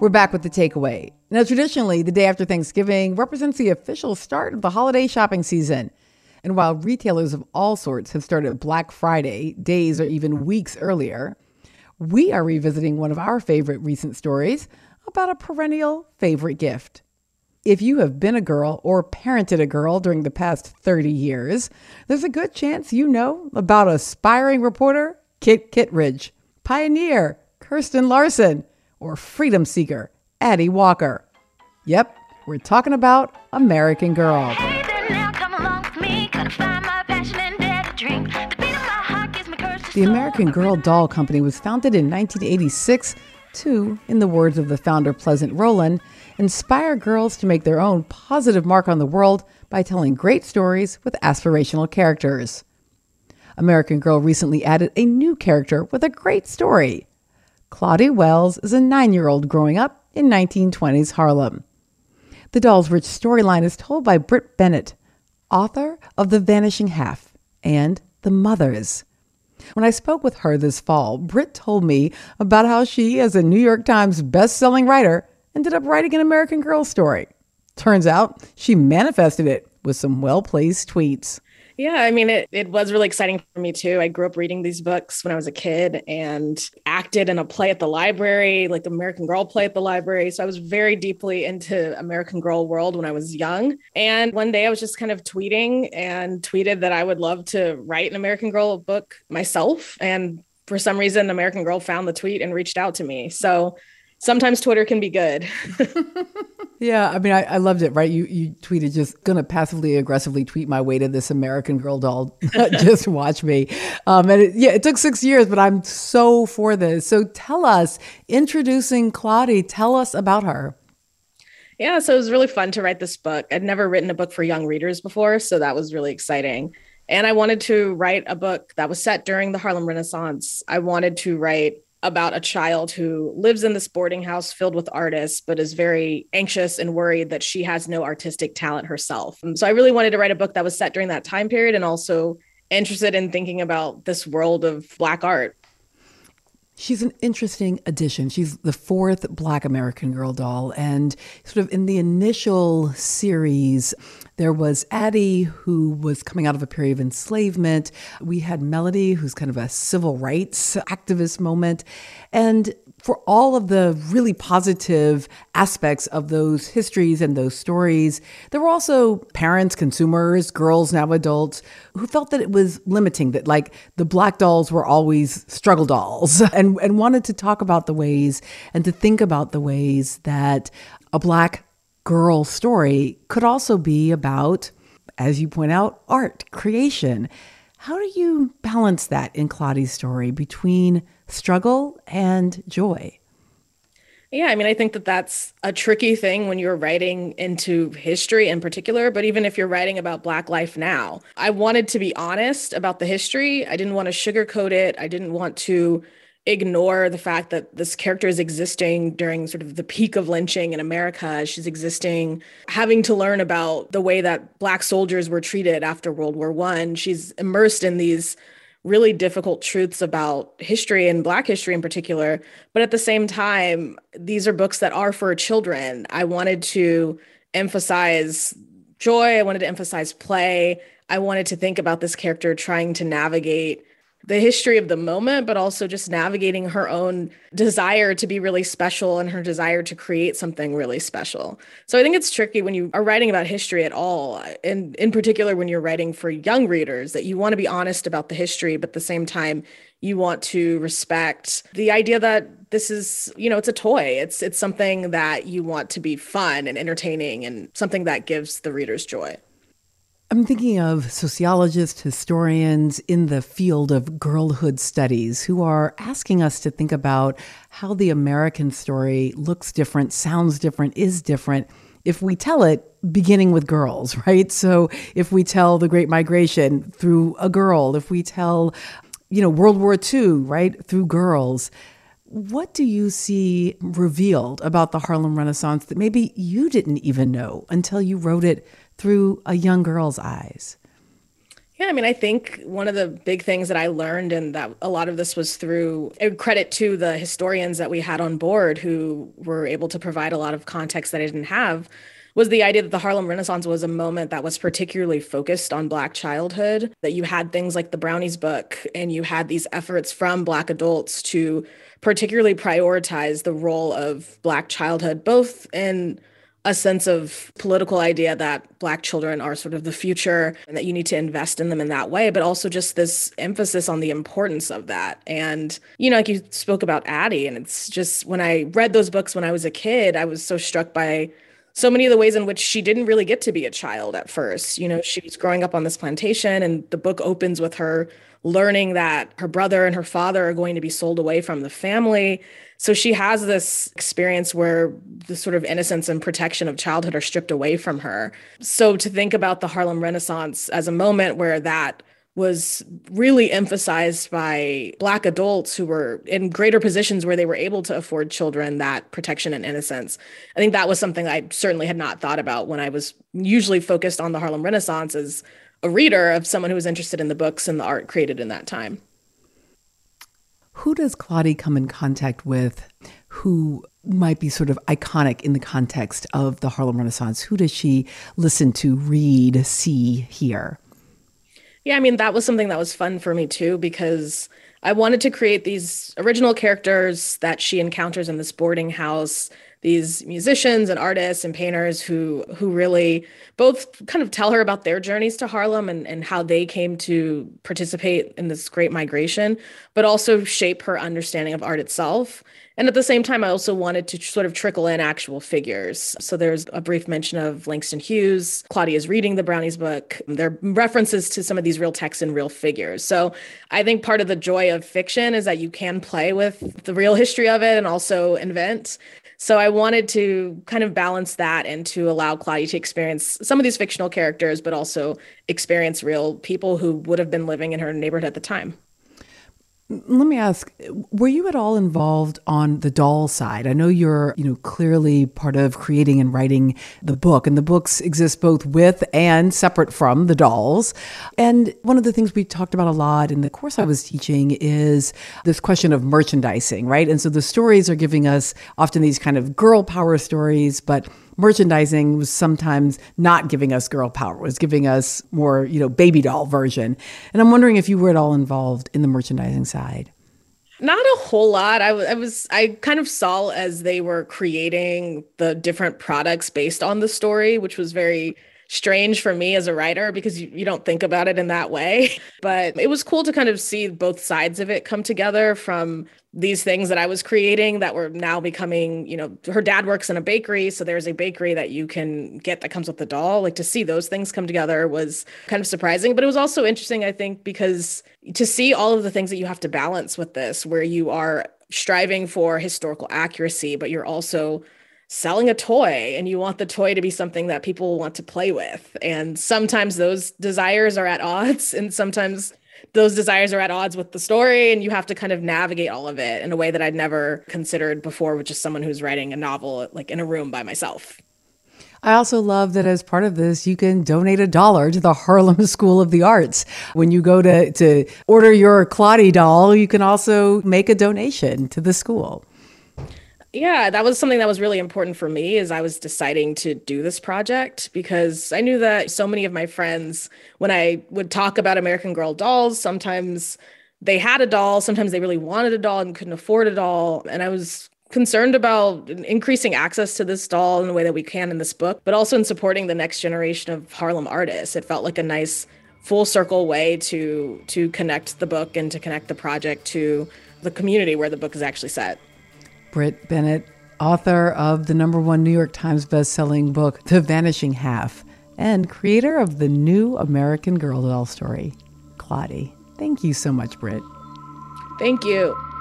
We're back with the takeaway. Now, traditionally, the day after Thanksgiving represents the official start of the holiday shopping season. And while retailers of all sorts have started Black Friday days or even weeks earlier, we are revisiting one of our favorite recent stories about a perennial favorite gift. If you have been a girl or parented a girl during the past 30 years, there's a good chance you know about aspiring reporter Kit Kittredge, pioneer Kirsten Larson, or freedom seeker Addie Walker. Yep, we're talking about American Girl. Hey there now, come along with me. Gotta find my passion and dare to drink. The beat of my heart gives me courage to The American Girl Doll Company was founded in 1986 to, in the words of the founder Pleasant Rowland, inspire girls to make their own positive mark on the world by telling great stories with aspirational characters. American Girl recently added a new character with a great story. Claudie Wells is a 9-year-old growing up in 1920s Harlem. The doll's rich storyline is told by Brit Bennett, author of The Vanishing Half and The Mothers. When I spoke with her this fall, Brit told me about how she, as a New York Times best-selling writer, ended up writing an American Girl story. Turns out she manifested it with some well-placed tweets. Yeah, I mean, it was really exciting for me too. I grew up reading these books when I was a kid and acted in a play at the library, like the American Girl play at the library. So I was very deeply into American Girl world when I was young. And one day I was just kind of tweeting and tweeted that I would love to write an American Girl book myself. And for some reason, American Girl found the tweet and reached out to me. So sometimes Twitter can be good. Yeah, I mean, I loved it, right? You tweeted, just going to passively aggressively tweet my way to this American Girl doll. Just watch me. It took 6 years, but I'm so for this. So tell us, introducing Claudie, tell us about her. Yeah, so it was really fun to write this book. I'd never written a book for young readers before, so that was really exciting. And I wanted to write a book that was set during the Harlem Renaissance. I wanted to write about a child who lives in this boarding house filled with artists, but is very anxious and worried that she has no artistic talent herself. So I really wanted to write a book that was set during that time period and also interested in thinking about this world of Black art. She's an interesting addition. She's the fourth Black American Girl doll. And sort of in the initial series, there was Addie, who was coming out of a period of enslavement. We had Melody, who's kind of a civil rights activist moment. And for all of the really positive aspects of those histories and those stories, there were also parents, consumers, girls, now adults, who felt that it was limiting, that like the Black dolls were always struggle dolls, and wanted to talk about the ways and to think about the ways that a Black girl story could also be about, as you point out, art, creation. How do you balance that in Claudie's story between struggle and joy? Yeah, I mean, I think that that's a tricky thing when you're writing into history in particular, but even if you're writing about Black life now, I wanted to be honest about the history. I didn't want to sugarcoat it. I didn't want to ignore the fact that this character is existing during sort of the peak of lynching in America. She's existing, having to learn about the way that Black soldiers were treated after World War I. She's immersed in these really difficult truths about history and Black history in particular. But at the same time, these are books that are for children. I wanted to emphasize joy. I wanted to emphasize play. I wanted to think about this character trying to navigate the history of the moment, but also just navigating her own desire to be really special and her desire to create something really special. So I think it's tricky when you are writing about history at all, and in particular when you're writing for young readers, that you want to be honest about the history, but at the same time, you want to respect the idea that this is, it's a toy. It's something that you want to be fun and entertaining and something that gives the readers joy. I'm thinking of sociologists, historians in the field of girlhood studies who are asking us to think about how the American story looks different, sounds different, is different if we tell it beginning with girls, right? So if we tell the Great Migration through a girl, if we tell, World War II, right, through girls, what do you see revealed about the Harlem Renaissance that maybe you didn't even know until you wrote it through a young girl's eyes? Yeah, I mean, I think one of the big things that I learned, and that a lot of this was through a credit to the historians that we had on board who were able to provide a lot of context that I didn't have, was the idea that the Harlem Renaissance was a moment that was particularly focused on Black childhood, that you had things like the Brownies book, and you had these efforts from Black adults to particularly prioritize the role of Black childhood, both in a sense of political idea that Black children are sort of the future and that you need to invest in them in that way, but also just this emphasis on the importance of that. And, like you spoke about Addie, and it's just when I read those books when I was a kid, I was so struck by so many of the ways in which she didn't really get to be a child at first. She was growing up on this plantation, and the book opens with her learning that her brother and her father are going to be sold away from the family. So she has this experience where the sort of innocence and protection of childhood are stripped away from her. So to think about the Harlem Renaissance as a moment where that was really emphasized by Black adults who were in greater positions where they were able to afford children that protection and innocence. I think that was something I certainly had not thought about when I was usually focused on the Harlem Renaissance as a reader of someone who was interested in the books and the art created in that time. Who does Claudia come in contact with who might be sort of iconic in the context of the Harlem Renaissance? Who does she listen to, read, see, hear? Yeah, I mean, that was something that was fun for me too, because I wanted to create these original characters that she encounters in this boarding house, these musicians and artists and painters who really both kind of tell her about their journeys to Harlem and how they came to participate in this great migration, but also shape her understanding of art itself. And at the same time, I also wanted to sort of trickle in actual figures. So there's a brief mention of Langston Hughes. Claudia's reading the Brownies book. There are references to some of these real texts and real figures. So I think part of the joy of fiction is that you can play with the real history of it and also invent. So I wanted to kind of balance that and to allow Claudia to experience some of these fictional characters, but also experience real people who would have been living in her neighborhood at the time. Let me ask, were you at all involved on the doll side? I know you're, clearly part of creating and writing the book, and the books exist both with and separate from the dolls. And one of the things we talked about a lot in the course I was teaching is this question of merchandising, right? And so the stories are giving us often these kind of girl power stories, but merchandising was sometimes not giving us girl power, was giving us more, baby doll version. And I'm wondering if you were at all involved in the merchandising side. Not a whole lot. I kind of saw as they were creating the different products based on the story, which was very strange for me as a writer because you don't think about it in that way. But it was cool to kind of see both sides of it come together, from these things that I was creating that were now becoming, her dad works in a bakery. So there's a bakery that you can get that comes with the doll. Like, to see those things come together was kind of surprising, but it was also interesting, I think, because to see all of the things that you have to balance with this, where you are striving for historical accuracy, but you're also selling a toy and you want the toy to be something that people want to play with. And sometimes those desires are at odds, and sometimes those desires are at odds with the story, and you have to kind of navigate all of it in a way that I'd never considered before with just someone who's writing a novel like in a room by myself. I also love that as part of this, you can donate $1 to the Harlem School of the Arts. When you go to order your Claudia doll, you can also make a donation to the school. Yeah, that was something that was really important for me as I was deciding to do this project, because I knew that so many of my friends, when I would talk about American Girl dolls, sometimes they had a doll, sometimes they really wanted a doll and couldn't afford a doll. And I was concerned about increasing access to this doll in the way that we can in this book, but also in supporting the next generation of Harlem artists. It felt like a nice full circle way to connect the book and to connect the project to the community where the book is actually set. Brit Bennett, author of the #1 New York Times bestselling book, The Vanishing Half, and creator of the new American Girl doll story, Claudia. Thank you so much, Brit. Thank you.